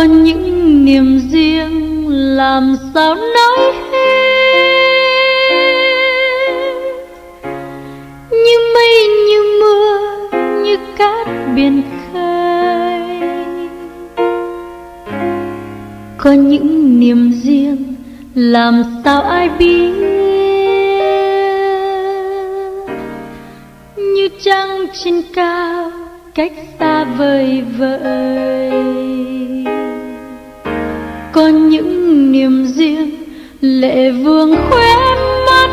những niềm riêng làm sao nói hết, như mây như mưa như cát biển khơi. Có những niềm riêng làm sao ai biết, như trăng trên cao cách xa vời vợi. Có những niềm riêng lệ vương khóe mắt,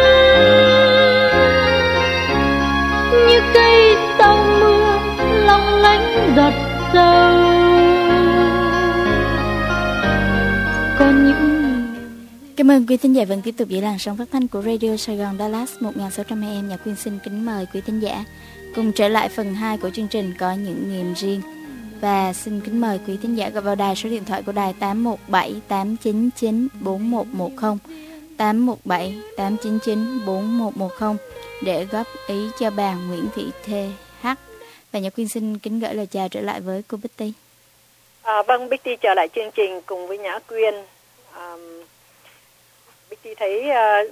như cây sau mưa long lánh giọt sâu. Có những Cảm ơn quý thính giả vẫn tiếp tục giữ làn sóng phát thanh của Radio Sài Gòn Dallas 1600 AM. Nhạc Quyên xin kính mời quý thính giả cùng trở lại phần 2 của chương trình Có những niềm riêng. Và xin kính mời quý thính giả gọi vào đài số điện thoại của đài 817 899 4110, 817 899 4110 để góp ý cho bà Nguyễn Thị TH. Và Nhạc Quyên xin kính gửi lời chào trở lại với cô Betty. Vâng, Betty trở lại chương trình cùng với Nhã Quyên. Betty thấy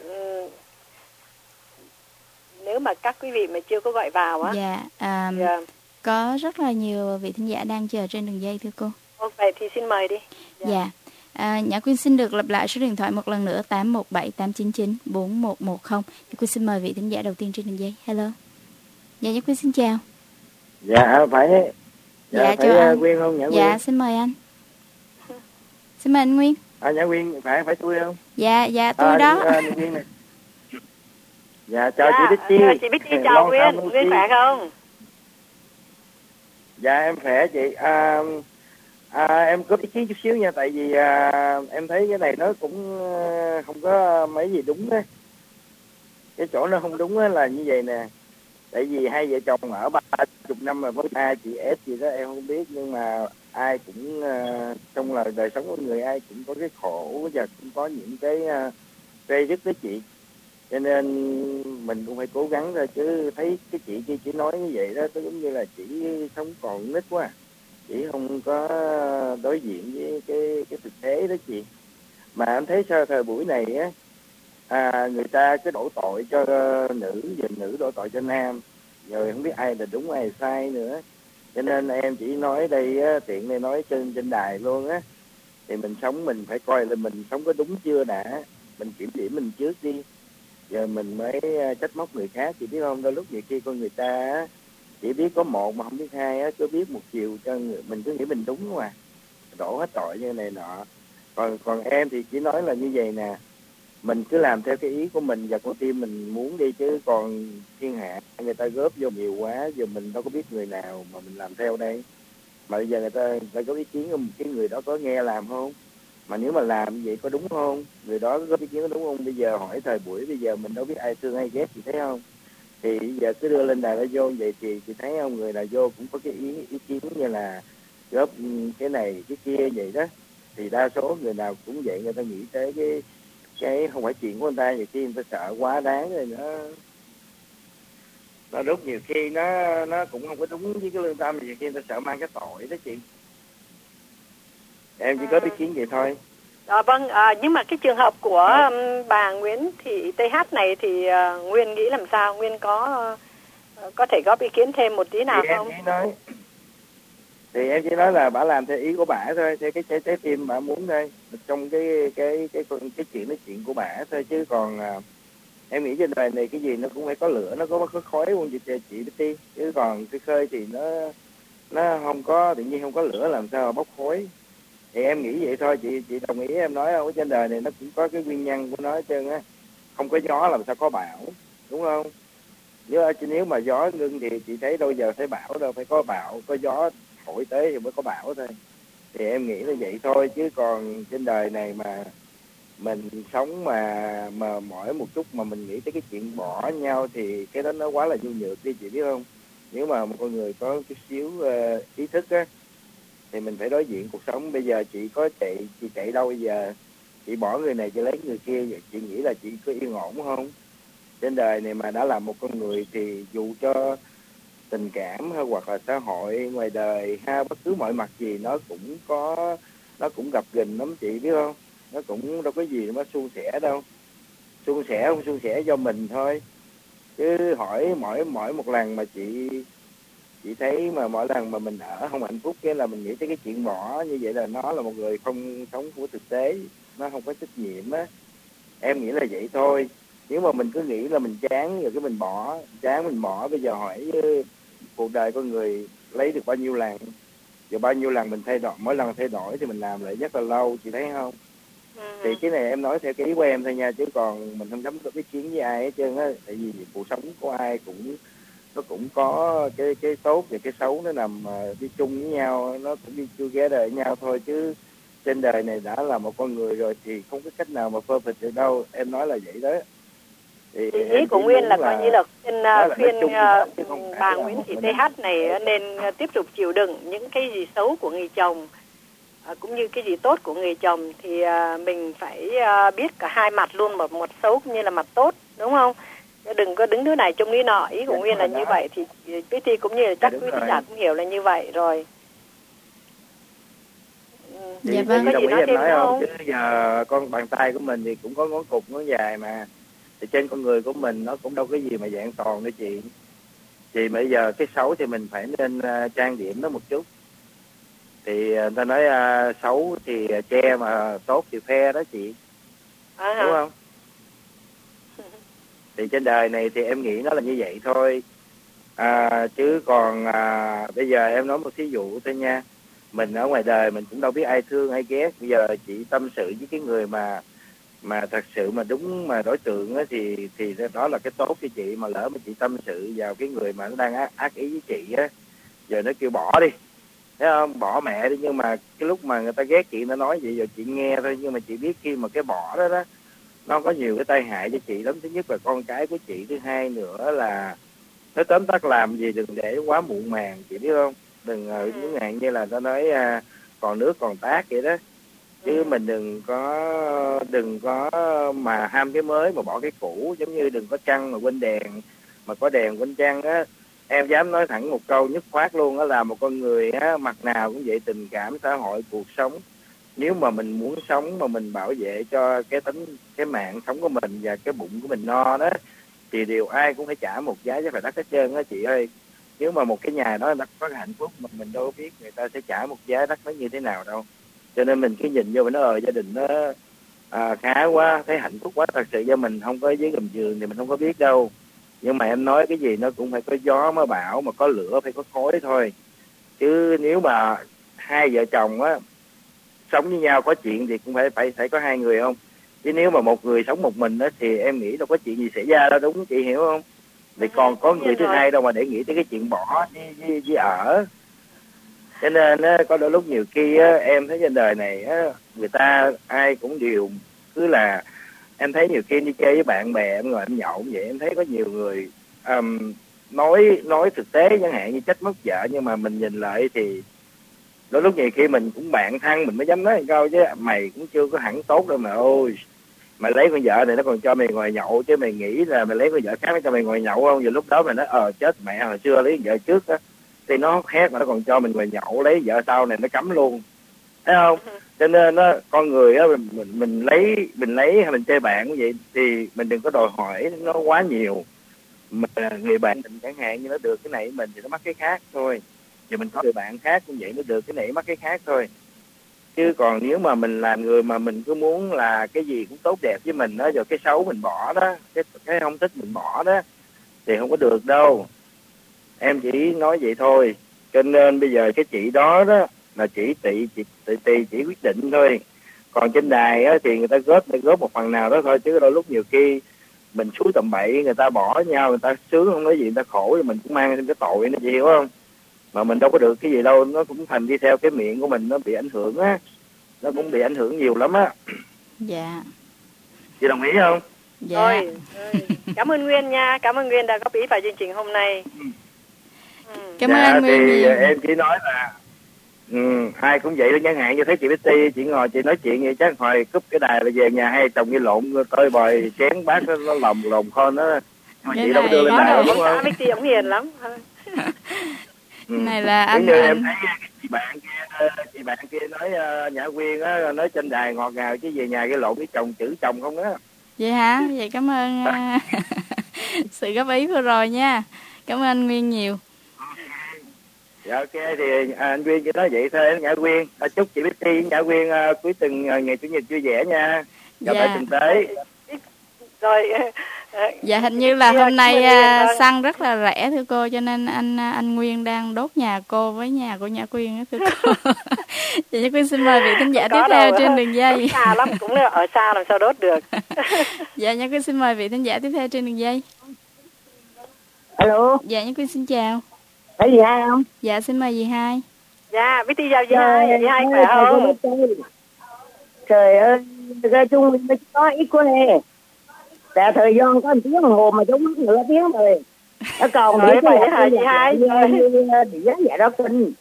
nếu mà các quý vị mà chưa có gọi vào á, có rất là nhiều vị thính giả đang chờ trên đường dây thưa cô. Vậy thì xin mời đi. Nhã Quyên xin được lặp lại số điện thoại một lần nữa, 817 899 4110. Nhã Quyên xin mời vị thính giả đầu tiên trên đường dây. Hello. Nhã Quyên xin chào. Phải chào anh. Quyên không Nhã Quyên? Dạ, xin mời anh. Xin mời anh Nguyên. Nhã Quyên phải tôi không? Dạ tôi đó. Quyên này. Chào chị Bích Chi. Chị Bích Chi chào Quyên. Quyên khỏe không? Dạ em khỏe chị. Em có ý kiến chút xíu nha, tại vì em thấy cái này nó cũng không có mấy gì đúng á. Cái chỗ nó không đúng á là như vậy nè. Tại vì hai vợ chồng ở 30 năm mà với hai chị S gì đó em không biết, nhưng mà ai cũng trong đời sống của người ai cũng có cái khổ và cũng có những cái rây rứt với chị, cho nên mình cũng phải cố gắng thôi. Chứ thấy cái chị kia chỉ nói như vậy đó, giống như là chị sống còn nít quá, chị không có đối diện với cái thực tế đó chị. Mà em thấy sau thời buổi này á, người ta cứ đổ tội cho nữ, giờ nữ đổ tội cho nam, rồi không biết ai là đúng ai là sai nữa. Cho nên em chỉ nói đây á, tiện đây nói trên đài luôn á, thì mình sống mình phải coi là mình sống có đúng chưa đã, mình kiểm điểm mình trước đi, giờ mình mới trách móc người khác. Chị biết không, đôi lúc nhiều khi con người ta á, chỉ biết có một mà không biết hai á, cứ biết một chiều cho người, mình cứ nghĩ mình đúng mà đổ hết tội như này nọ. Còn em thì chỉ nói là như vậy nè, mình cứ làm theo cái ý của mình và con tim mình muốn đi, chứ còn thiên hạ người ta góp vô nhiều quá, giờ mình đâu có biết người nào mà mình làm theo đây. Mà bây giờ người ta có ý kiến của cái người đó có nghe làm không, mà nếu mà làm như vậy có đúng không, người đó có ý kiến có đúng không. Bây giờ hỏi thời buổi bây giờ mình đâu biết ai thương ai ghét, chị thấy không. Thì bây giờ cứ đưa lên đài ra vô vậy thì chị thấy không, người nào vô cũng có cái ý kiến như là góp cái này cái kia vậy đó. Thì đa số người nào cũng vậy, người ta nghĩ tới cái không phải chuyện của người ta, nhiều khi người ta sợ quá đáng rồi nó đúng, nhiều khi nó cũng không có đúng với cái lương tâm, nhiều khi người ta sợ mang cái tội đó chị. Em chỉ có ý kiến vậy thôi. Vâng, nhưng mà cái trường hợp của bà Nguyễn Thị TH này thì Nguyên nghĩ làm sao? Nguyên có thể góp ý kiến thêm một tí nào không? Em chỉ nói là bà làm theo ý của bà thôi, theo cái trái tim bà muốn thôi, trong cái chuyện nói chuyện của bà thôi. Chứ còn em nghĩ trên đời này cái gì nó cũng phải có lửa, nó có khói luôn chị Betty. Chứ còn cái khơi thì nó không có, tự nhiên không có lửa làm sao mà bốc khói. Thì em nghĩ vậy thôi, chị đồng ý em nói không? Trên đời này nó cũng có cái nguyên nhân của nó hết trơn á. Không có gió làm sao có bão, đúng không? Nếu mà gió ngưng thì chị thấy đâu giờ thấy bão đâu, phải có bão, có gió thổi tới thì mới có bão thôi. Thì em nghĩ là vậy thôi. Chứ còn trên đời này mà mình sống mà mỏi một chút mà mình nghĩ tới cái chuyện bỏ nhau thì cái đó nó quá là nhu nhược đi, chị biết không? Nếu mà một con người có chút xíu ý thức á thì mình phải đối diện cuộc sống. Bây giờ chị chạy đâu bây giờ? Chị bỏ người này chị lấy người kia, vậy chị nghĩ là chị có yên ổn không? Trên đời này mà đã là một con người thì dù cho tình cảm hay hoặc là xã hội ngoài đời ha, bất cứ mọi mặt gì nó cũng có nó cũng gặp gình lắm chị biết không, nó cũng đâu có gì mà suôn sẻ đâu, suôn sẻ không suôn sẻ do mình thôi, chứ hỏi mỗi một lần mà chị thấy mà mỗi lần mà mình ở không hạnh phúc cái là mình nghĩ tới cái chuyện bỏ, như vậy là nó là một người không sống của thực tế, nó không có trách nhiệm á, em nghĩ là vậy thôi. Nếu mà mình cứ nghĩ là mình chán rồi cái mình bỏ, chán mình bỏ, bây giờ hỏi cuộc đời con người lấy được bao nhiêu lần, rồi bao nhiêu lần mình thay đổi, mỗi lần thay đổi thì mình làm lại rất là lâu, chị thấy không? Thì cái này em nói theo cái ý của em thôi nha, chứ còn mình không dám có ý kiến với ai hết trơn á, tại vì cuộc sống của ai cũng nó cũng có cái tốt và cái xấu, nó nằm đi chung với nhau, nó cũng đi chui ghé đời với nhau thôi, chứ trên đời này đã là một con người rồi thì không có cách nào mà perfect được đâu, em nói là vậy đó. Thì ý của Nguyên là coi như là khuyên bà Nguyễn Thị TH này nên tiếp tục chịu đựng những cái gì xấu của người chồng cũng như cái gì tốt của người chồng, thì mình phải biết cả hai mặt luôn, một xấu cũng như là mặt tốt, đúng không? Đừng có đứng đứa này trông đứa nọ. Ý của Nguyên là như vậy, thì PT cũng như là chắc quý khán giả cũng hiểu là như vậy rồi. Dạ vâng. Chị đồng ý em nói không? Chứ giờ con bàn tay của mình thì cũng có ngón cụt ngón dài mà, thì trên con người của mình nó cũng đâu có gì mà dạng toàn nữa chị. Thì bây giờ cái xấu thì mình phải nên trang điểm nó một chút. Thì người ta nói xấu thì che mà tốt thì phe đó chị, đúng không? Thì trên đời này thì em nghĩ nó là như vậy thôi. Chứ còn bây giờ em nói một thí dụ thôi nha, mình ở ngoài đời mình cũng đâu biết ai thương ai ghét. Bây giờ chị tâm sự với cái người mà thật sự mà đúng mà đối tượng á, thì đó là cái tốt cho chị. Mà lỡ mà chị tâm sự vào cái người mà nó đang ác ý với chị á, giờ nó kêu bỏ đi, thấy không, bỏ mẹ đi, nhưng mà cái lúc mà người ta ghét chị nó nói vậy rồi chị nghe thôi, nhưng mà chị biết khi mà cái bỏ đó đó nó có nhiều cái tai hại cho chị lắm. Thứ nhất là con cái của chị, thứ hai nữa là nó tóm tắt làm gì đừng để quá muộn màng, chị biết không? Đừng ngắn hạn như là nó nói còn nước còn tát vậy đó, chứ mình đừng có mà ham cái mới mà bỏ cái cũ, giống như đừng có trăng mà quên đèn, mà có đèn quên trăng á. Em dám nói thẳng một câu nhất khoát luôn, đó là một con người á, mặt nào cũng vậy, tình cảm, xã hội, cuộc sống, nếu mà mình muốn sống mà mình bảo vệ cho cái mạng sống của mình và cái bụng của mình no đó, thì điều ai cũng phải trả một giá cho phải đắt hết trơn á chị ơi. Nếu mà một cái nhà đó nó có hạnh phúc mà mình đâu biết người ta sẽ trả một giá đắt nó như thế nào đâu. Cho nên mình cứ nhìn vô mình nói gia đình nó khá quá, thấy hạnh phúc quá, thật sự do mình không có dưới gầm giường thì mình không có biết đâu. Nhưng mà em nói cái gì nó cũng phải có gió mới bão, mà có lửa phải có khói thôi. Chứ nếu mà hai vợ chồng á sống với nhau có chuyện thì cũng phải có hai người không. Chứ nếu mà một người sống một mình đó thì em nghĩ đâu có chuyện gì xảy ra đâu, đúng chị hiểu không? Thì còn có người thứ hai đâu mà để nghĩ tới cái chuyện bỏ với ở. Cho nên có đôi lúc nhiều khi em thấy trên đời này người ta ai cũng đều cứ là, em thấy nhiều khi đi chơi với bạn bè em ngồi em nhậu vậy, em thấy có nhiều người nói thực tế chẳng hạn như trách móc vợ, nhưng mà mình nhìn lại thì đôi lúc nhiều khi mình cũng bạn thân mình mới dám nói một câu, chứ mày cũng chưa có hẳn tốt đâu mà ôi, mày lấy con vợ này nó còn cho mày ngồi nhậu, chứ mày nghĩ là mày lấy con vợ khác nó cho mày ngồi nhậu không? Giờ lúc đó mày nói chết mẹ, hồi xưa lấy vợ trước á thì nó khác mà nó còn cho mình ngồi nhậu, lấy vợ sau này nó cấm luôn, thấy không? Cho nên con người á, mình lấy hay mình chơi bạn cũng vậy, thì mình đừng có đòi hỏi nó quá nhiều. Mà người bạn mình chẳng hạn như nó được cái này mình thì nó mắc cái khác thôi, thì mình có người bạn khác cũng vậy, nó được cái này mắc cái khác thôi. Chứ còn nếu mà mình là người mà mình cứ muốn là cái gì cũng tốt đẹp với mình đó, rồi cái xấu mình bỏ đó, cái không thích mình bỏ đó, thì không có được đâu. Em chỉ nói vậy thôi. Cho nên bây giờ cái chị đó đó là chỉ quyết định thôi. Còn trên đài á, thì người ta góp một phần nào đó thôi, chứ đôi lúc nhiều khi mình xúi tầm bậy, người ta bỏ nhau, người ta sướng không nói gì, người ta khổ thì mình cũng mang thêm cái tội nữa, chị hiểu không? Mà mình đâu có được cái gì đâu, nó cũng thành đi theo cái miệng của mình, nó bị ảnh hưởng á, nó cũng bị ảnh hưởng nhiều lắm á. Dạ. Chị đồng ý không? Dạ. Rồi. Cảm ơn Nguyên nha, cảm ơn Nguyên đã góp ý vào chương trình hôm nay. Cảm ơn anh Nguyên thì nhiều. Em chỉ nói là ai cũng vậy đó, chẳng hạn như thấy chị Betty chị ngồi chị nói chuyện vậy chắc hồi cúp cái đài là về nhà hay chồng như lộn tơi bời chén bát nó lồng khôn đó, mà chị đâu có đưa lên đài đúng không? Betty ổng hiền lắm. Này là Giống như anh em thấy chị bạn kia nói Nhã Quyên á, nói trên đài ngọt ngào chứ về nhà cái lộn cái chữ chồng không á. vậy hả? Vậy cảm ơn sự góp ý vừa rồi nha. Cảm ơn anh Nguyên nhiều. Dạ ok thì anh Quyên chỉ nói vậy thôi Nhã Quyên. Chúc chị Betty với Nhã Quyên cuối tuần ngày Chủ nhật vui vẻ nha. Gặp lại tuần tới. Rồi Dạ hình như là hôm nay xăng rất là rẻ thưa cô, cho nên anh Nguyên đang đốt nhà cô với nhà của Nhã Quyên đó, thưa cô. Dạ Nhã Quyên xin mời vị thính giả tiếp theo trên đường dây. Xa lắm, cũng ở xa làm sao đốt được. Dạ Nhã Quyên xin mời vị thính giả tiếp theo trên đường dây. Alo. Dạ Nhã Quyên xin chào. Thấy gì hai không? Dạ xin mời dì Hai. Dạ Betty chào dì Hai. Dì Hai khỏe không? Trời ơi, ra chung mới có ít quá nè. Tại thời gian có 1 tiếng đồng hồ mà chúng mất nửa tiếng rồi. Nó còn rồi vậy hả chị Hai? Bị giá dạ đó kinh.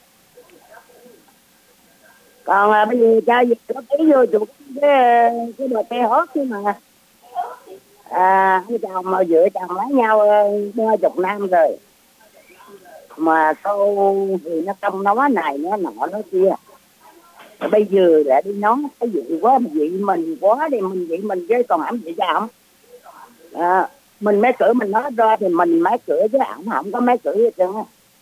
Còn bây giờ cho gì có tí vô chụp cái bờ tê hót chứ mà. Anh chồng mà vợ chồng lấy nhau 30 năm rồi. Mà câu thì nó không nói này nó nọ nó kia. Bây giờ lại đi nói cái gì quá vị mình quá đi mình vậy mình chứ còn ổng vậy sao không? Mình máy cử mình nói ra thì mình máy cử chứ ổng không có máy cử hết trơn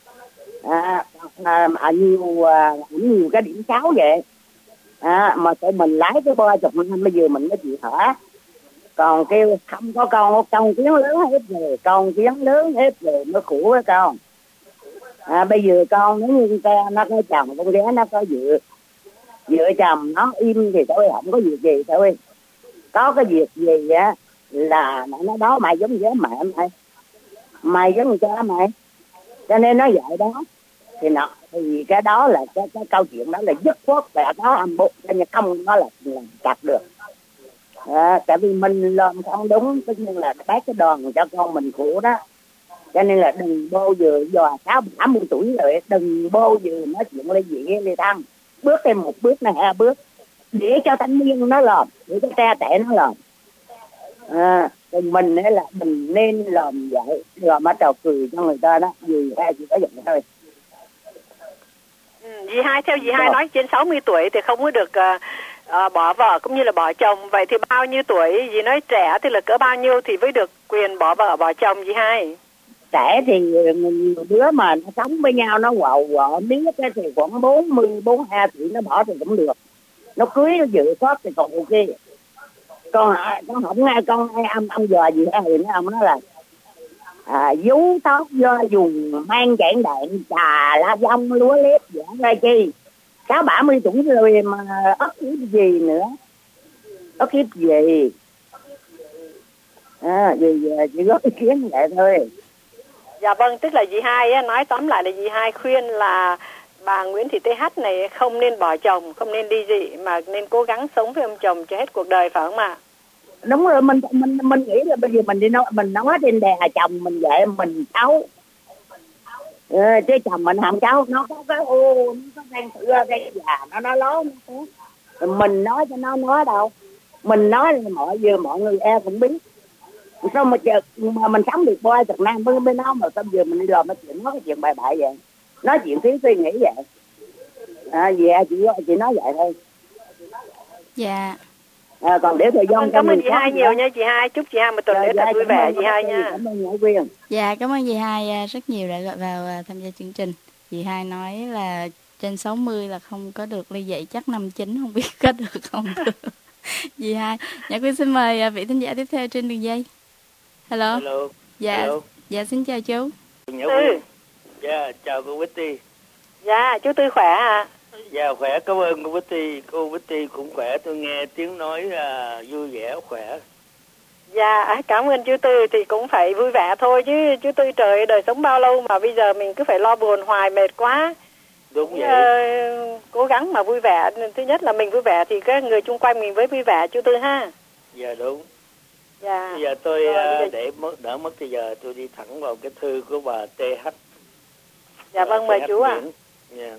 á. Nhiều cái điểm xấu vậy mà tụi mình lái cái 30 năm bây giờ mình mới chịu thở. Còn kêu không có con kiến lớn hết rồi, con kiến lớn hết rồi nó khổ với con. Bây giờ con nếu như nó có chồng con gái nó có vợ chồng nó im thì thôi, không có việc gì thôi. Có cái việc gì á là nó đó mày giống với mẹ mày giống cha mày, cho nên nó vậy đó thì cái đó là cái câu chuyện đó là dứt khoát là có âm bụng cho nên không nó là chặt được. Tại vì mình làm không đúng tất nhiên là bác cái đòn cho con mình khổ đó, cho nên là đừng bao giờ dò 60 tuổi rồi đừng bao giờ nói chuyện ly dị ly thân, bước thêm một bước này 2 bước để cho thanh niên nó làm, để cho cha trẻ nó làm. Thì mình ấy là mình nên làm vậy, làm bắt đầu cười cho người ta đó, vì ai chỉ có vậy thôi. Dì Hai theo dì Hai nói trên 60 tuổi thì không có được bỏ vợ cũng như là bỏ chồng, vậy thì bao nhiêu tuổi dì nói trẻ thì là cỡ bao nhiêu thì mới được quyền bỏ vợ bỏ chồng dì Hai? Trẻ thì nhiều đứa mà nó sống với nhau nó quọ biết thì khoảng 42 tuổi nó bỏ thì cũng được, nó cưới nó dự có thì còn ok. Con không nghe con ai ông dò gì thì ông nói là vú tóc do dùng mang chản đạn trà lá dông lúa lép giảng ra chi 60-70 tuổi rồi mà ớt hiếp gì nữa, ớt hiếp gì chỉ có ý kiến vậy thôi. Dạ vâng, tức là dì Hai nói tóm lại là dì Hai khuyên là bà Nguyễn Thị TH này không nên bỏ chồng, không nên đi dị mà nên cố gắng sống với ông chồng cho hết cuộc đời, phải không ạ? Đúng rồi, mình nghĩ là bây giờ mình nói trên đè chồng mình vậy mình xấu, chứ chồng mình không xấu, nó có cái nó có đang thưa đây già nó lố mình nói cho nó nói đâu, mình nói là mọi người cũng biết. Sao mà mình sống được 30 năm với nó mà bây giờ mình đi làm nói chuyện bài bại vậy, nói chuyện thiếu suy nghĩ vậy. Chị nói vậy thôi. Dạ. Còn để thời gian cảm ơn chị Hai nhiều nha chị Hai, chúc chị Hai một tuần lễ thật vui vẻ chị Hai nha. Cảm ơn Nhã Quyên. Dạ cảm ơn chị Hai rất nhiều đã gọi vào tham gia chương trình. Chị Hai nói là trên 60 là không có được ly dị, chắc 59 không biết có được không. Chị Hai, Nhã Quyên xin mời vị thính giả tiếp theo trên đường dây. Hello. Hello. Dạ. Hello. Dạ xin chào chú. Nhã Quyên. Dạ chào cô Betty. Dạ chú Tư khỏe à? Dạ khỏe, cảm ơn cô Betty. Cô Betty cũng khỏe, tôi nghe tiếng nói vui vẻ khỏe. Dạ cảm ơn chú Tư, thì cũng phải vui vẻ thôi chứ chú Tư trời đời sống bao lâu mà bây giờ mình cứ phải lo buồn hoài mệt quá. Đúng vậy. Cố gắng mà vui vẻ, thứ nhất là mình vui vẻ thì các người chung quanh mình với vui vẻ chú Tư ha. Dạ đúng. Dạ. Bây giờ tôi để đỡ mất bây giờ tôi đi thẳng vào cái thư của bà TH. Dạ vâng mời chú ạ. Dạ.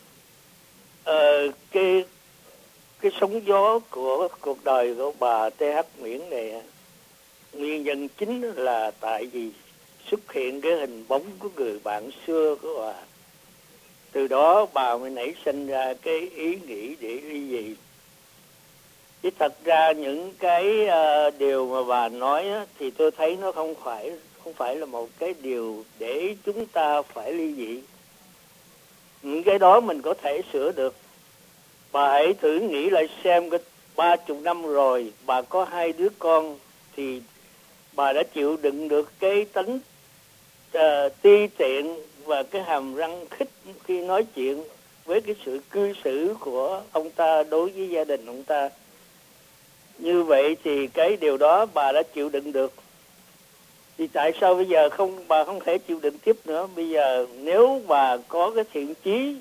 Cái sóng gió của cuộc đời của bà TH Nguyễn này, nguyên nhân chính là tại vì xuất hiện cái hình bóng của người bạn xưa của bà. Từ đó bà mới nảy sinh ra cái ý nghĩ để ly dị. Chứ thật ra những cái điều mà bà nói á, thì tôi thấy nó không phải là một cái điều để chúng ta phải ly dị. Những cái đó mình có thể sửa được. Bà hãy thử nghĩ lại xem, cái 30 năm rồi bà có 2 đứa con, thì bà đã chịu đựng được cái tính ti tiện và cái hàm răng khích khi nói chuyện với cái sự cư xử của ông ta đối với gia đình ông ta. Như vậy thì cái điều đó bà đã chịu đựng được. Thì tại sao bây giờ bà không thể chịu đựng tiếp nữa? Bây giờ nếu bà có cái thiện chí,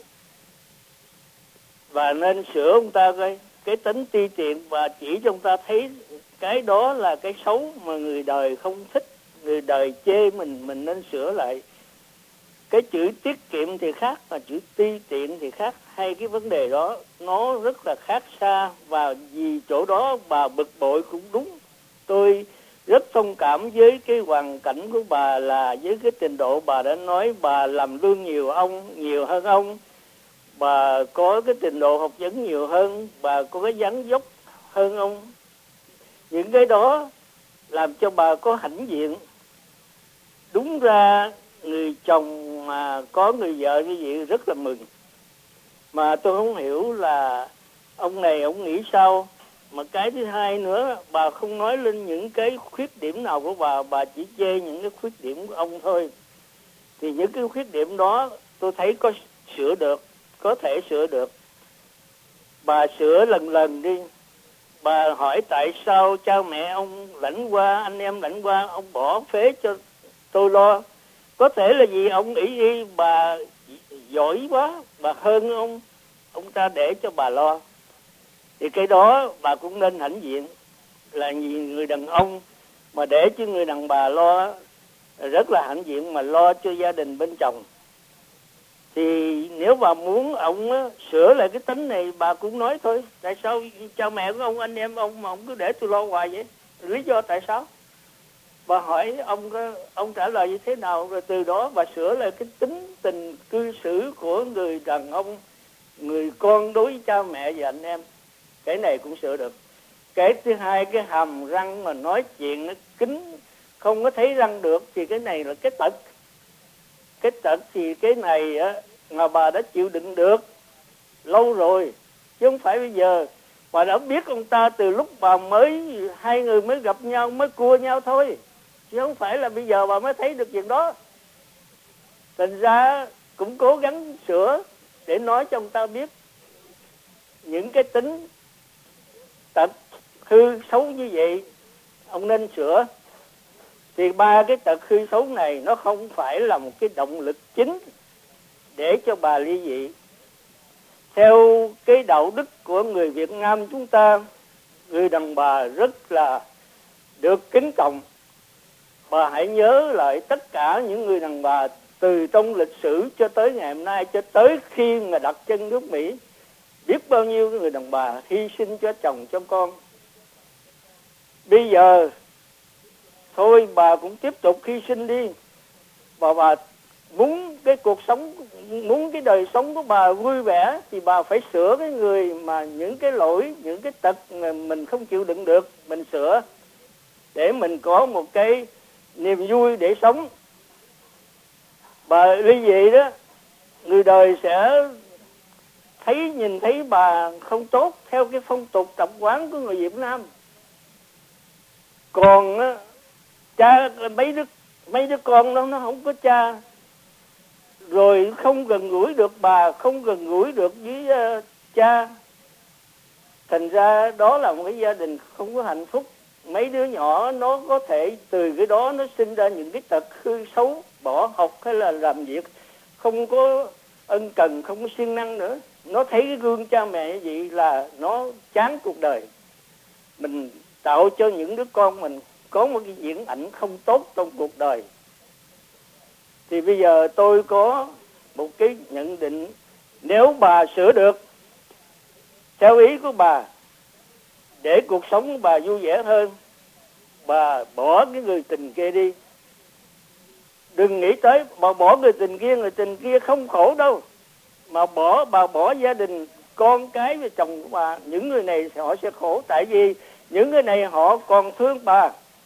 bà nên sửa ông ta coi cái tính ti tiện, và chỉ cho ông ta thấy cái đó là cái xấu mà người đời không thích, người đời chê mình nên sửa lại. Cái chữ tiết kiệm thì khác, mà chữ ti tiện thì khác. Hai cái vấn đề đó nó rất là khác xa, và vì chỗ đó bà bực bội cũng đúng. Tôi rất thông cảm với cái hoàn cảnh của bà, là với cái trình độ bà đã nói bà làm lương nhiều hơn ông, bà có cái trình độ học vấn nhiều hơn, bà có cái dáng dốc hơn ông. Những cái đó làm cho bà có hãnh diện. Đúng ra người chồng mà có người vợ như vậy rất là mừng. Mà tôi không hiểu là ông này ông nghĩ sao. Mà cái thứ hai nữa, bà không nói lên những cái khuyết điểm nào của bà chỉ chê những cái khuyết điểm của ông thôi. Thì những cái khuyết điểm đó tôi thấy có sửa được, có thể sửa được. Bà sửa lần đi. Bà hỏi tại sao cha mẹ ông lãnh qua, anh em lãnh qua, ông bỏ phế cho tôi lo. Có thể là vì ông nghĩ đi, bà giỏi quá, bà hơn ông ta để cho bà lo. Thì cái đó bà cũng nên hãnh diện, là vì người đàn ông mà để cho người đàn bà lo, rất là hãnh diện mà lo cho gia đình bên chồng. Thì nếu bà muốn ông sửa lại cái tính này, bà cũng nói thôi. Tại sao cha mẹ của ông, anh em ông mà ông cứ để tôi lo hoài vậy? Lý do tại sao? Bà hỏi ông trả lời như thế nào, rồi từ đó bà sửa lại cái tính tình cư xử của người đàn ông, người con đối với cha mẹ và anh em. Cái này cũng sửa được. Cái thứ hai, cái hàm răng mà nói chuyện nó kín, không có thấy răng được, thì cái này là cái tật. Cái tật thì cái này á, mà bà đã chịu đựng được lâu rồi, chứ không phải bây giờ. Bà đã biết ông ta từ lúc bà hai người mới gặp nhau, mới cua nhau thôi, chứ không phải là bây giờ bà mới thấy được chuyện đó. Thành ra cũng cố gắng sửa để nói cho ông ta biết những cái tính tật hư xấu như vậy ông nên sửa. Thì 3 cái tật hư xấu này nó không phải là một cái động lực chính để cho bà ly dị. Theo cái đạo đức của người Việt Nam chúng ta, người đàn bà rất là được kính trọng. Bà hãy nhớ lại tất cả những người đàn bà từ trong lịch sử cho tới ngày hôm nay, cho tới khi mà đặt chân nước Mỹ, biết bao nhiêu người đàn bà hy sinh cho chồng cho con. Bây giờ thôi bà cũng tiếp tục hy sinh đi. Bà muốn cái cuộc sống, muốn cái đời sống của bà vui vẻ, thì bà phải sửa cái người mà những cái lỗi, những cái tật mà mình không chịu đựng được, mình sửa để mình có một cái niềm vui để sống. Bà ly dị đó, người đời sẽ nhìn thấy bà không tốt theo cái phong tục tập quán của người Việt Nam. Còn cha mấy đứa con đó nó không có cha, rồi không gần gũi được bà, không gần gũi được với cha. Thành ra đó là một cái gia đình không có hạnh phúc. Mấy đứa nhỏ nó có thể từ cái đó nó sinh ra những cái tật hư xấu, bỏ học hay là làm việc không có ân cần, không có siêng năng nữa. Nó thấy cái gương cha mẹ như vậy là nó chán cuộc đời. Mình tạo cho những đứa con mình có một cái diễn ảnh không tốt trong cuộc đời. Thì bây giờ tôi có một cái nhận định, nếu bà sửa được theo ý của bà, để cuộc sống của bà vui vẻ hơn, bà bỏ cái người tình kia đi. Đừng nghĩ tới bà bỏ người tình kia không khổ đâu. mà bà bỏ gia đình, con cái và chồng của bà, những người này họ sẽ khổ, tại vì những người này họ còn thương bà.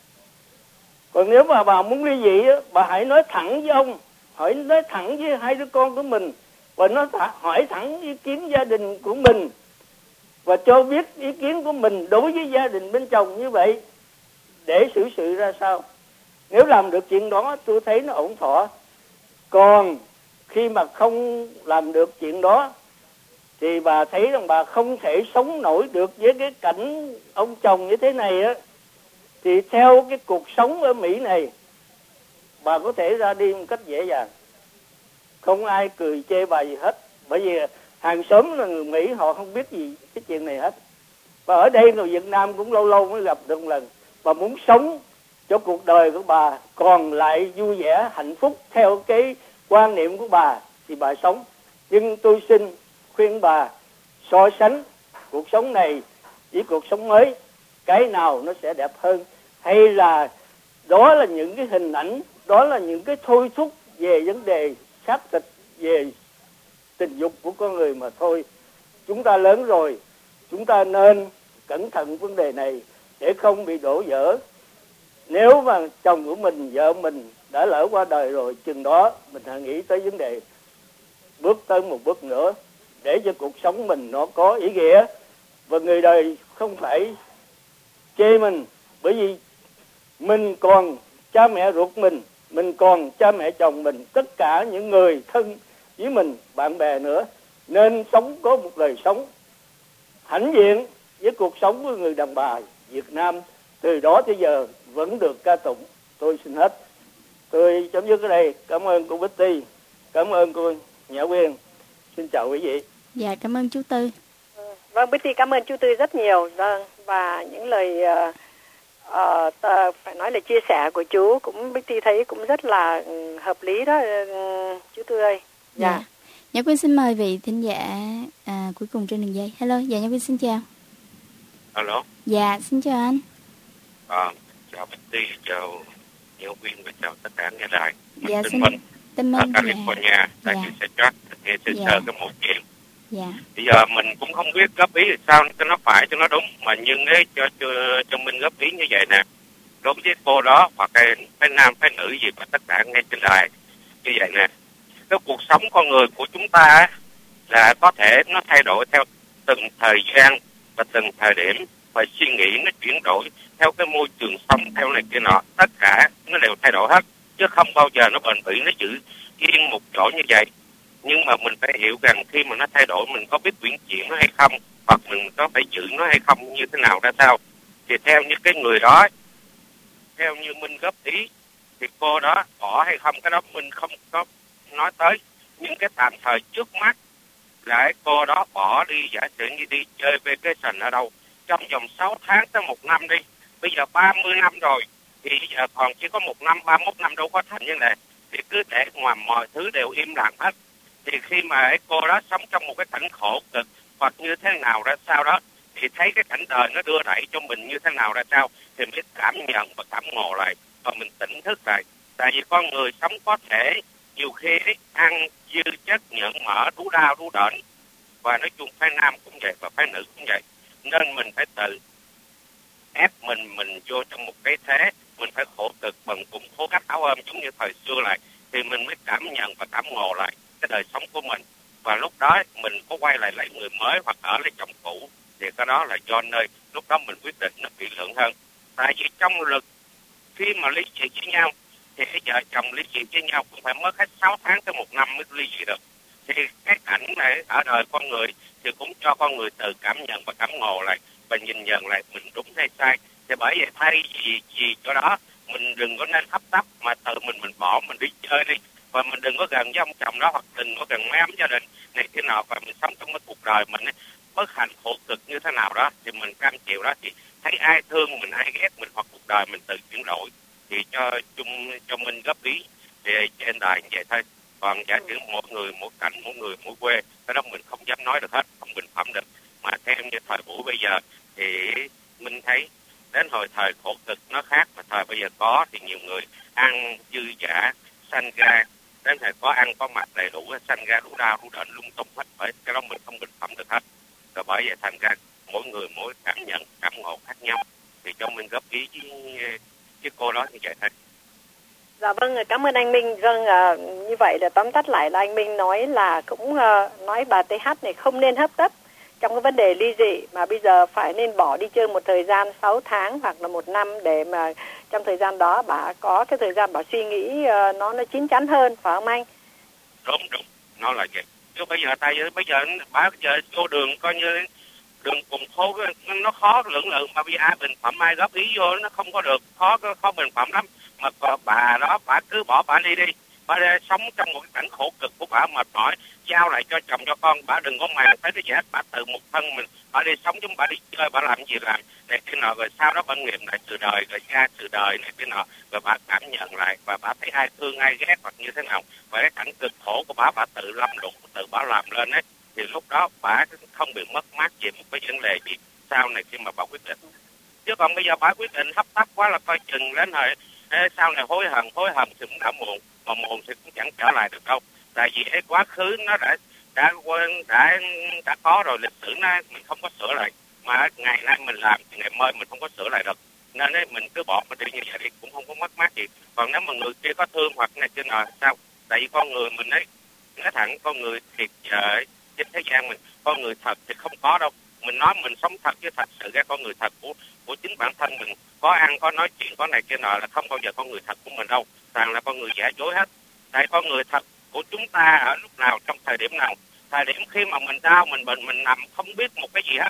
Còn nếu mà bà muốn ly dị, bà hãy nói thẳng với ông, hãy nói thẳng với hai đứa con của mình, và hỏi thẳng ý kiến gia đình của mình, và cho biết ý kiến của mình đối với gia đình bên chồng như vậy, để xử sự ra sao. Nếu làm được chuyện đó, tôi thấy nó ổn thỏa. Còn khi mà không làm được chuyện đó, thì bà thấy rằng bà không thể sống nổi được với cái cảnh ông chồng như thế này á, thì theo cái cuộc sống ở Mỹ này, bà có thể ra đi một cách dễ dàng, không ai cười chê bà gì hết, bởi vì hàng xóm là người Mỹ, họ không biết gì cái chuyện này hết. Và ở đây người Việt Nam cũng lâu lâu mới gặp được một lần. Bà muốn sống cho cuộc đời của bà còn lại vui vẻ hạnh phúc theo cái quan niệm của bà thì bà sống. Nhưng tôi xin khuyên bà so sánh cuộc sống này với cuộc sống mới, cái nào nó sẽ đẹp hơn, hay là đó là những cái hình ảnh, đó là những cái thôi thúc về vấn đề xác thịt, về tình dục của con người mà thôi. Chúng ta lớn rồi, chúng ta nên cẩn thận vấn đề này để không bị đổ vỡ. Nếu mà chồng của mình, vợ mình đã lỡ qua đời rồi, chừng đó mình hãy nghĩ tới vấn đề bước tới một bước nữa, để cho cuộc sống mình nó có ý nghĩa. Và người đời không phải chê mình, bởi vì mình còn cha mẹ ruột mình còn cha mẹ chồng mình, tất cả những người thân với mình, bạn bè nữa, nên sống có một đời sống hãnh diện với cuộc sống của người đàn bà Việt Nam từ đó tới giờ vẫn được ca tụng. Tôi xin hết, tôi chấm dứt ở đây. Cảm ơn cô Betty, cảm ơn cô Nhã Quyên, xin chào quý vị. Dạ, cảm ơn chú Tư. Vâng, Betty cảm ơn chú Tư rất nhiều. Và những lời phải nói là chia sẻ của chú cũng Betty thấy cũng rất là hợp lý đó chú Tư ơi. Dạ. Nhã Quyên xin mời vị thính giả cuối cùng trên đường dây. Hello, dạ Nhã Quyên xin chào. Alo. Dạ, xin chào anh. Chào Betty, chào Nhã Quyên và chào tất cả nghe đài. Dạ, xin Tên Minh ở California, tại vì sẽ chắc nghe sơ sơ cái một chuyện. Dạ. Bây giờ mình cũng không biết góp ý thì sao cho nó phải, cho nó đúng, mà nhưng ấy cho mình góp ý như vậy nè. Đối với cô đó hoặc cái nam cái nữ gì mà tất cả nghe trên đài như vậy nè, cái cuộc sống con người của chúng ta là có thể nó thay đổi theo từng thời gian và từng thời điểm, và suy nghĩ nó chuyển đổi theo cái môi trường sống, theo này kia nọ, tất cả nó đều thay đổi hết, chứ không bao giờ nó bền bỉ, nó giữ yên một chỗ như vậy. Nhưng mà mình phải hiểu rằng khi mà nó thay đổi, mình có biết chuyển chuyển nó hay không, hoặc mình có phải giữ nó hay không, như thế nào ra sao. Thì theo như cái người đó, theo như mình góp ý, thì cô đó bỏ hay không, cái đó mình không có nói tới. Nhưng cái tạm thời trước mắt là cô đó bỏ đi, giả sử như đi chơi vacation ở đâu trong vòng 6 tháng tới 1 năm đi. Bây giờ 30 năm rồi, thì giờ còn chỉ có 1 năm, 31 năm đâu có thành như này. Thì cứ để ngoài mọi thứ đều im lặng hết. Thì khi mà cô đó sống trong một cái cảnh khổ cực hoặc như thế nào ra sao đó, thì thấy cái cảnh đời nó đưa đẩy cho mình như thế nào ra sao, thì mới cảm nhận và cảm ngộ lại, và mình tỉnh thức lại. Tại vì con người sống có thể nhiều khi ăn dư chất, nhận mỡ, đú đau, đú đợn, và nói chung phái nam cũng vậy và phái nữ cũng vậy. Nên mình phải tự ép mình vô trong một cái thế mình phải khổ cực bằng cũng cố cách áo ôm giống như thời xưa lại, thì mình mới cảm nhận và cảm ngộ lại cái đời sống của mình. Và lúc đó mình có quay lại người mới hoặc ở lại chồng cũ, thì cái đó là do nơi lúc đó mình quyết định nó kỹ lưỡng hơn. Tại vì trong lực khi mà ly dị với nhau thì cái vợ chồng ly dị với nhau cũng phải mất hết 6 tháng tới 1 năm mới ly dị được. Thì cái cảnh này ở đời con người thì cũng cho con người tự cảm nhận và cảm ngộ lại và nhìn nhận lại mình đúng hay sai. Thì bởi vậy thay gì chỗ đó mình đừng có nên hấp tấp mà tự mình bỏ, mình đi chơi đi, và mình đừng có gần với ông chồng đó, hoặc đừng có gần mấy ấm gia đình này thế nào, và mình sống trong cái cuộc đời mình bất hạnh khổ cực như thế nào đó thì mình cam chịu đó. Thì thấy ai thương mình, ai ghét mình, hoặc cuộc đời mình tự chuyển đổi, thì cho mình góp ý thì trên đài như vậy thôi. Còn giả sử mỗi người mỗi cảnh, mỗi người mỗi quê, cái đó mình không dám nói được hết, không bình phẩm được. Mà theo như thời buổi bây giờ thì mình thấy đến hồi thời khổ cực nó khác, mà thời bây giờ có thì nhiều người ăn dư dả, sanh ra, đến thì có ăn có mặc đầy đủ, sanh ra đủ đau đủ đbệnh lung tung hết, bởi cái đó mình không bình phẩm được hết. Rồi bởi vậy thành ra mỗi người mỗi cảm nhận cảm ngộ khác nhau, thì cho mình góp ý với cô đó như vậy thôi. Dạ vâng, cảm ơn anh Minh. Vâng, như vậy là tóm tắt lại là anh Minh nói là cũng nói bà TH này không nên hấp tấp trong cái vấn đề ly dị, mà bây giờ phải nên bỏ đi chơi một thời gian 6 tháng hoặc là 1 năm để mà trong thời gian đó bà có cái thời gian bà suy nghĩ nó chín chắn hơn, phải không anh? Đúng, nó là vậy. Chứ bây giờ bà giờ vô đường coi như đường cùng phố nó khó lưỡng lự, mà bây giờ ai bình phẩm ai góp ý vô nó không có được, khó bình phẩm lắm. Mà bà đó bà cứ bỏ bà đi, bà sống trong một cái cảnh khổ cực của bà mệt mỏi, giao lại cho chồng cho con, bà đừng có màng tới cái gì hết, bà tự một thân mình, bà đi sống chúng bà đi chơi, bà làm gì làm này kia nọ, rồi sau đó bà nghiệm lại từ đời, rồi ra từ đời này kia nọ, rồi bà cảm nhận lại và bà thấy ai thương ai ghét hoặc như thế nào, và cái cảnh cực khổ của bà tự lâm đụng, tự bà làm lên ấy, thì lúc đó bà không bị mất mát về một cái vấn đề gì sau này khi mà bà quyết định. Chứ còn bây giờ bà quyết định hấp tấp quá là coi chừng đến rồi sau này hối hận thì cũng đã muộn, mà muộn thì cũng chẳng trở lại được đâu. Tại vì cái quá khứ nó đã có rồi, lịch sử nó mình không có sửa lại, mà ngày nay mình làm thì ngày mai mình không có sửa lại được, nên ấy, mình cứ bỏ mà đi như vậy thì cũng không có mất mát gì. Còn nếu mà người kia có thương hoặc này kia nọ sao? Tại vì con người mình ấy, nói thẳng con người thiệt trên thế gian mình, con người thật thì không có đâu. Mình nói mình sống thật chứ thật sự ra con người thật của chính bản thân mình, có ăn có nói chuyện có này kia nọ là không bao giờ con người thật của mình đâu, toàn là con người giả dối hết. Tại con người thật của chúng ta ở lúc nào, trong thời điểm nào, thời điểm khi mà mình đau mình bệnh mình nằm không biết một cái gì hết,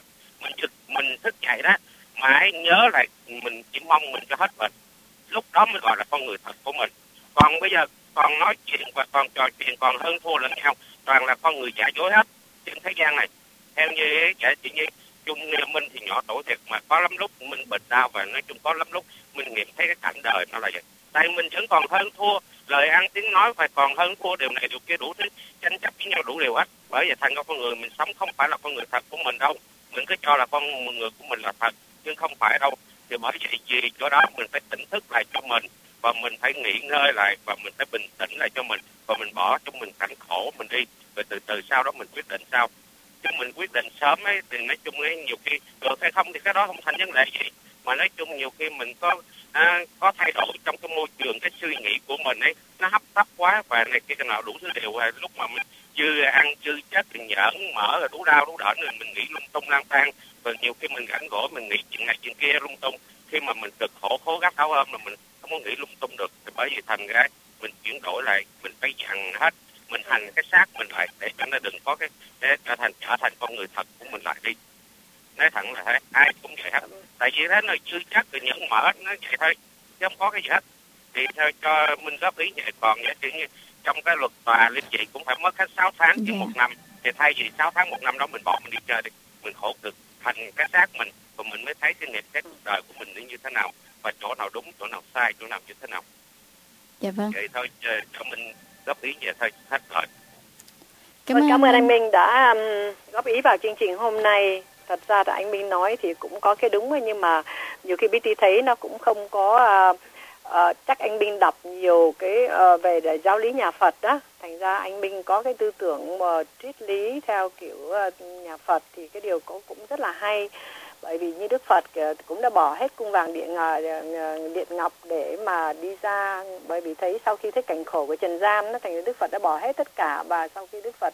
mình thức dậy đó mà hãy nhớ lại mình chỉ mong mình cho hết bệnh, lúc đó mới gọi là con người thật của mình. Còn bây giờ còn nói chuyện và còn trò chuyện còn hơn thua lẫn nhau, toàn là con người giả dối hết trên thế gian này. Theo như vậy chị Nhi, chung Minh thì nhỏ tuổi thiệt, mà có lắm lúc mình bệnh đau, và nói chung có lắm lúc mình nghiệm thấy cái cảnh đời nó là vậy. Tại mình vẫn còn hơn thua, lời ăn tiếng nói phải còn hơn thua điều này điều kia, đủ thứ tranh chấp với nhau đủ điều hết. Bởi vậy thành ra con người mình sống không phải là con người thật của mình đâu, mình cứ cho là con người của mình là thật chứ không phải đâu. Thì bởi vậy gì chỗ đó mình phải tỉnh thức lại cho mình, và mình phải nghỉ ngơi lại, và mình phải bình tĩnh lại cho mình, và mình bỏ cho mình cảnh khổ mình đi, rồi từ từ sau đó mình quyết định sau. Chứ mình quyết định sớm ấy thì nói chung ấy nhiều khi được hay không thì cái đó không thành vấn đề gì, mà nói chung nhiều khi mình có thay đổi trong cái môi trường, cái suy nghĩ của mình ấy nó hấp tấp quá, và này kia nào đủ thứ điều, lúc mà mình dư ăn dư chất thì nhỡn mở rồi đủ đau đủ đỡn, rồi mình nghĩ lung tung lang thang, rồi nhiều khi mình rảnh rỗi mình nghĩ chuyện này chuyện kia lung tung. Khi mà mình cực khổ khố gắt áo ôm là mình không có nghĩ lung tung được, thì bởi vì thành ra mình chuyển đổi lại, mình phải dặn hết, mình hành cái xác mình lại để cho nó đừng có để trở thành con người thật của mình lại đi. Nói thẳng là thế, ai cũng vậy hết. Tại vì thế nó chưa chắc thì nhẫn mở nó vậy thôi, chứ không có cái gì hết. Thì theo cho mình góp ý vậy. Còn vậy thì trong cái luật tòa ly dị cũng phải mất hết 6 tháng chứ 1 năm. Thì thay vì 6 tháng 1 năm đó mình bỏ mình đi chơi đi, mình khổ cực thành cái xác mình, và mình mới thấy cái nghiệp cái cuộc đời của mình như thế nào, và chỗ nào đúng chỗ nào sai, chỗ nào như thế nào. Dạ vâng. Vậy thôi cho mình góp ý vậy thôi, hết rồi. Cảm ơn anh Minh đã góp ý vào chương trình hôm nay. Thật ra là anh Minh nói thì cũng có cái đúng, nhưng mà nhiều khi BT thấy nó cũng không có chắc anh Minh đọc nhiều cái về giáo lý nhà Phật đó, thành ra anh Minh có cái tư tưởng triết lý theo kiểu nhà Phật, thì cái điều cũng rất là hay. Bởi vì như Đức Phật cũng đã bỏ hết cung vàng điện ngọc để mà đi ra, bởi vì sau khi thấy cảnh khổ của trần gian nó, thành ra Đức Phật đã bỏ hết tất cả. Và sau khi Đức Phật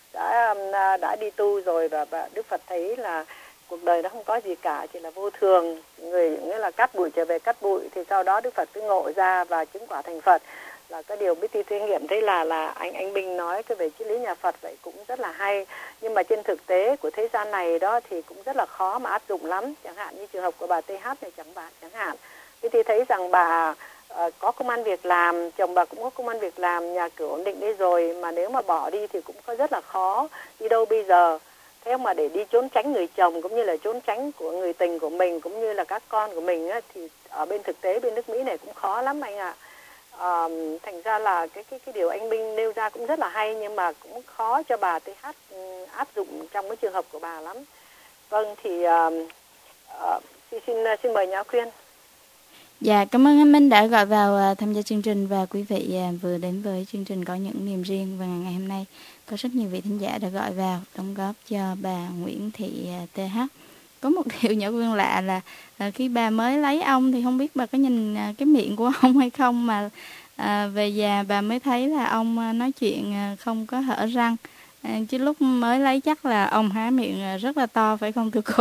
đã đi tu rồi, và Đức Phật thấy là cuộc đời nó không có gì cả, chỉ là vô thường, nghĩa là cát bụi trở về cát bụi. Thì sau đó Đức Phật cứ ngộ ra và chứng quả thành Phật. Là cái điều BT thí nghiệm thấy là anh Minh nói cái về triết lý nhà Phật vậy cũng rất là hay. Nhưng mà trên thực tế của thế gian này đó thì cũng rất là khó mà áp dụng lắm. Chẳng hạn như trường hợp của bà TH này chẳng hạn. BT thấy rằng bà có công ăn việc làm, chồng bà cũng có công ăn việc làm, nhà cửa ổn định đây rồi, mà nếu mà bỏ đi thì cũng có rất là khó. Đi đâu bây giờ? Thế mà để đi trốn tránh người chồng, cũng như là trốn tránh của người tình của mình, cũng như là các con của mình á, thì ở bên thực tế bên nước Mỹ này cũng khó lắm anh ạ. Thành ra là cái điều anh Minh nêu ra cũng rất là hay, nhưng mà cũng khó cho bà TH áp dụng trong cái trường hợp của bà lắm. Vâng, thì xin mời nhà khuyên. Dạ, cảm ơn anh Minh đã gọi vào tham gia chương trình, và quý vị vừa đến với chương trình Có Những Niềm Riêng. Và ngày hôm nay có rất nhiều vị thính giả đã gọi vào đóng góp cho bà Nguyễn Thị TH. Có một điều nhỏ Quyên lạ là khi bà mới lấy ông thì không biết bà có nhìn cái miệng của ông hay không, mà về già bà mới thấy là ông nói chuyện không có hở răng. Chứ lúc mới lấy chắc là ông há miệng rất là to, phải không thưa cô?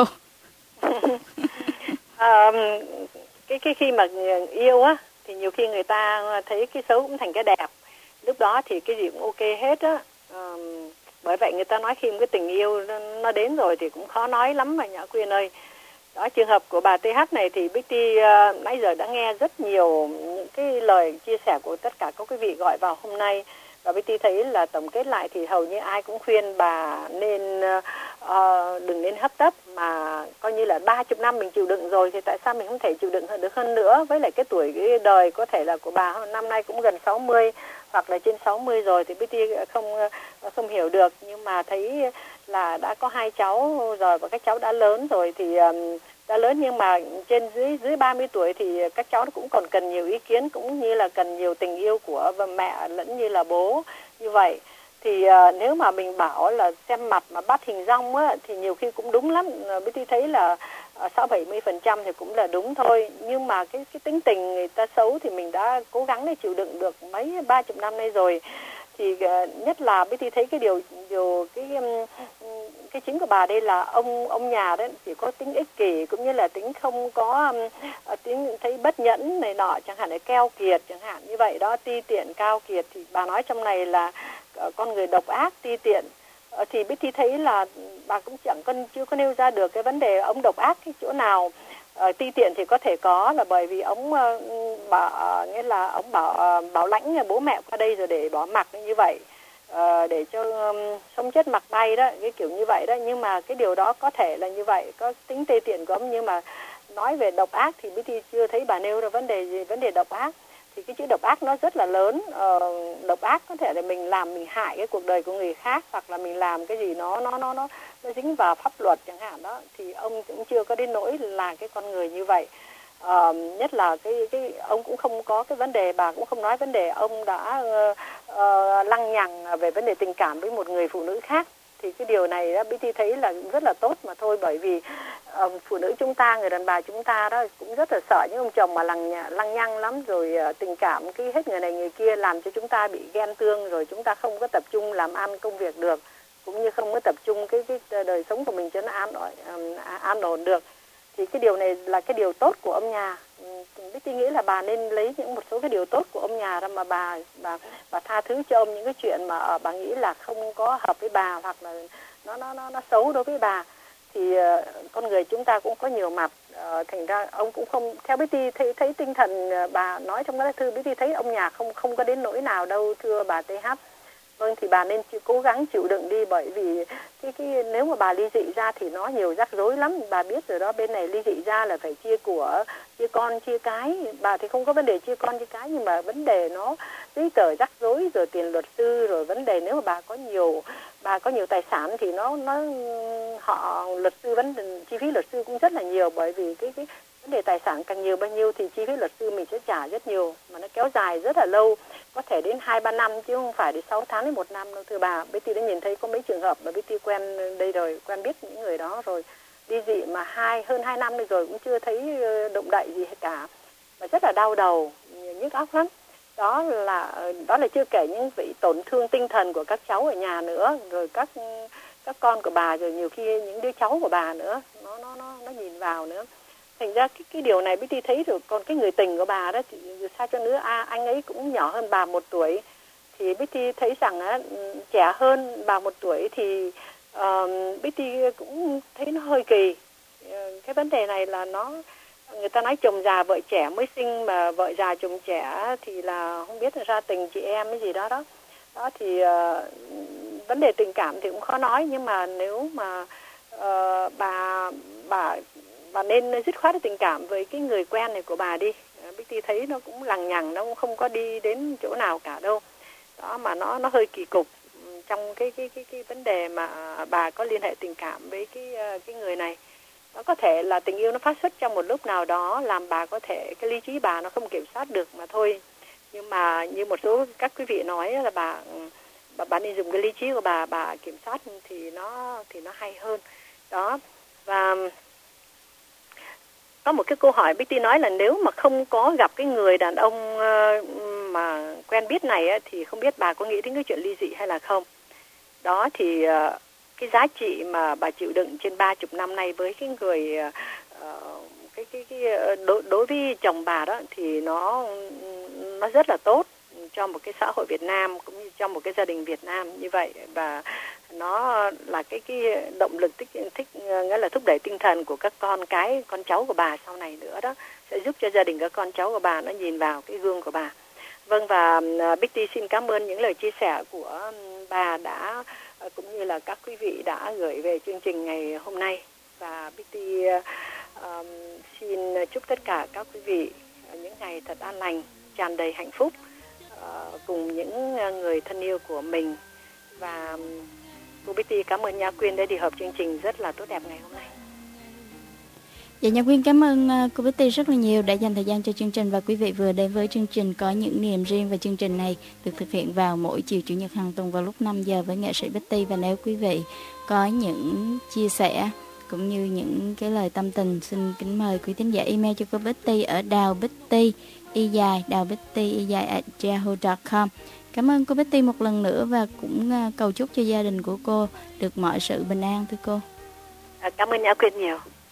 Cái khi mà yêu á thì nhiều khi người ta thấy cái xấu cũng thành cái đẹp, lúc đó thì cái gì cũng ok hết á. Bởi vậy người ta nói khi cái tình yêu nó đến rồi thì cũng khó nói lắm mà Nhã Quyên ơi. Đó, trường hợp của bà TH này thì Betty nãy giờ đã nghe rất nhiều những cái lời chia sẻ của tất cả các quý vị gọi vào hôm nay, và Betty thấy là tổng kết lại thì hầu như ai cũng khuyên bà nên đừng nên hấp tấp, mà coi như là 30 năm mình chịu đựng rồi thì tại sao mình không thể chịu đựng được hơn nữa. Với lại cái tuổi cái đời có thể là của bà năm nay cũng gần 60 hoặc là trên 60 rồi thì Betty không hiểu được, nhưng mà thấy là đã có 2 cháu rồi và các cháu đã lớn rồi thì đã lớn, nhưng mà trên dưới 30 tuổi thì các cháu cũng còn cần nhiều ý kiến, cũng như là cần nhiều tình yêu của mẹ lẫn như là bố. Như vậy thì nếu mà mình bảo là xem mặt mà bắt hình dong á thì nhiều khi cũng đúng lắm. Betty thấy là 60-70% thì cũng là đúng thôi, nhưng mà cái tính tình người ta xấu thì mình đã cố gắng để chịu đựng được mấy 30 năm nay rồi. Thì nhất là Betty thấy cái điều cái chính của bà đây là ông nhà đấy chỉ có tính ích kỷ, cũng như là tính không có tính thấy bất nhẫn này nọ, chẳng hạn là keo kiệt chẳng hạn như vậy đó, ti tiện cao kiệt. Thì bà nói trong này là con người độc ác ti tiện. Thì Betty thấy là bà cũng chưa có nêu ra được cái vấn đề ông độc ác cái chỗ nào. Ti tiện thì có thể có là bởi vì ông nghĩa là ông bảo lãnh bố mẹ qua đây rồi để bỏ mặc như vậy, để cho sống chết mặc bay đó, cái kiểu như vậy đó. Nhưng mà cái điều đó có thể là như vậy, có tính tê tiện của ông, nhưng mà nói về độc ác thì Betty chưa thấy bà nêu ra vấn đề độc ác. Thì cái chữ độc ác nó rất là lớn. Độc ác có thể là mình hại cái cuộc đời của người khác, hoặc là mình làm cái gì nó dính vào pháp luật chẳng hạn đó, thì ông cũng chưa có đến nỗi là cái con người như vậy. Nhất là cái ông cũng không có cái vấn đề, bà cũng không nói vấn đề ông đã lăng nhằng về vấn đề tình cảm với một người phụ nữ khác. Thì cái điều này đó Betty thấy là rất là tốt mà thôi, bởi vì phụ nữ chúng ta, người đàn bà chúng ta đó cũng rất là sợ những ông chồng mà lăng nhăng lắm, rồi tình cảm cái hết người này người kia, làm cho chúng ta bị ghen tương, rồi chúng ta không có tập trung làm ăn công việc được, cũng như không có tập trung cái đời sống của mình cho nó an ổn được. Thì cái điều này là cái điều tốt của ông nhà. Betty nghĩ là bà nên lấy một số cái điều tốt của ông nhà ra mà bà tha thứ cho ông những cái chuyện mà bà nghĩ là không có hợp với bà, hoặc là nó xấu đối với bà. Thì con người chúng ta cũng có nhiều mặt, thành ra ông cũng không, theo Betty thấy tinh thần bà nói trong cái thư, Betty thấy ông nhà không có đến nỗi nào đâu thưa bà TH. Vâng, thì bà nên cố gắng chịu đựng đi, bởi vì cái nếu mà bà ly dị ra thì nó nhiều rắc rối lắm. Bà biết rồi đó, bên này ly dị ra là phải chia con chia cái. Bà thì không có vấn đề chia con chia cái, nhưng mà vấn đề nó giấy tờ rắc rối, rồi tiền luật sư, rồi vấn đề nếu mà bà có nhiều tài sản thì luật sư chi phí luật sư cũng rất là nhiều, bởi vì cái vấn đề tài sản càng nhiều bao nhiêu thì chi phí luật sư mình sẽ trả rất nhiều, mà nó kéo dài rất là lâu, có thể đến 2-3 năm chứ không phải đến 6 tháng đến 1 năm đâu thưa bà. Betty đã nhìn thấy có mấy trường hợp mà Betty quen đây rồi, quen biết những người đó rồi, ly dị mà hơn 2 năm rồi cũng chưa thấy động đậy gì hết cả, mà rất là đau đầu, nhức óc lắm. Đó là chưa kể những vị tổn thương tinh thần của các cháu ở nhà nữa, rồi các con của bà, rồi nhiều khi những đứa cháu của bà nữa, nó nhìn vào nữa. Thành ra cái điều này Betty thấy rồi. Còn cái người tình của bà đó thì sao cho nữa, anh ấy cũng nhỏ hơn bà 1 tuổi, thì Betty thấy rằng trẻ hơn bà 1 tuổi thì Betty cũng thấy nó hơi kỳ. Cái vấn đề này là người ta nói chồng già vợ trẻ mới sinh, mà vợ già chồng trẻ thì là không biết là ra tình chị em cái gì đó. Đó thì vấn đề tình cảm thì cũng khó nói, nhưng mà nếu mà bà nên dứt khoát tình cảm với cái người quen này của bà đi. Betty thấy nó cũng lằng nhằng, nó cũng không có đi đến chỗ nào cả đâu. Đó, mà nó hơi kỳ cục trong cái vấn đề mà bà có liên hệ tình cảm với cái người này. Nó có thể là tình yêu nó phát xuất trong một lúc nào đó, làm bà có thể cái lý trí bà nó không kiểm soát được mà thôi. Nhưng mà như một số các quý vị nói là bà nên dùng cái lý trí của bà kiểm soát thì nó hay hơn. Đó. Và có một cái câu hỏi Bích Ti nói là nếu mà không có gặp cái người đàn ông mà quen biết này á, thì không biết bà có nghĩ đến cái chuyện ly dị hay là không. Đó thì cái giá trị mà bà chịu đựng trên 30 năm nay với cái người đối với chồng bà đó thì nó rất là tốt cho một cái xã hội Việt Nam cũng như cho một cái gia đình Việt Nam như vậy, và nó là cái động lực nghĩa là thúc đẩy tinh thần của các con cháu của bà sau này nữa đó, sẽ giúp cho gia đình các con cháu của bà nó nhìn vào cái gương của bà. Vâng, và Bích Ti xin cảm ơn những lời chia sẻ của bà đã cũng như là các quý vị đã gửi về chương trình ngày hôm nay, và Bích Ti xin chúc tất cả các quý vị những ngày thật an lành, tràn đầy hạnh phúc cùng những người thân yêu của mình. Và cô Bích Ti cảm ơn Nhã Quyên đã đi họp chương trình rất là tốt đẹp ngày hôm nay. Dạ, Nhã Quyên cảm ơn cô Bích Ti rất là nhiều đã dành thời gian cho chương trình, và quý vị vừa đến với chương trình Có Những Niềm Riêng, và chương trình này được thực hiện vào mỗi chiều Chủ nhật hàng tuần vào lúc 5 giờ với nghệ sĩ Bích Ti. Và nếu quý vị có những chia sẻ cũng như những cái lời tâm tình, xin kính mời quý thính giả email cho cô Bích Ti ở daobitti@yahoo.com. Cảm ơn cô Bích Ti một lần nữa và cũng cầu chúc cho gia đình của cô được mọi sự bình an thưa cô. Cảm ơn Nhã Quyên nhiều.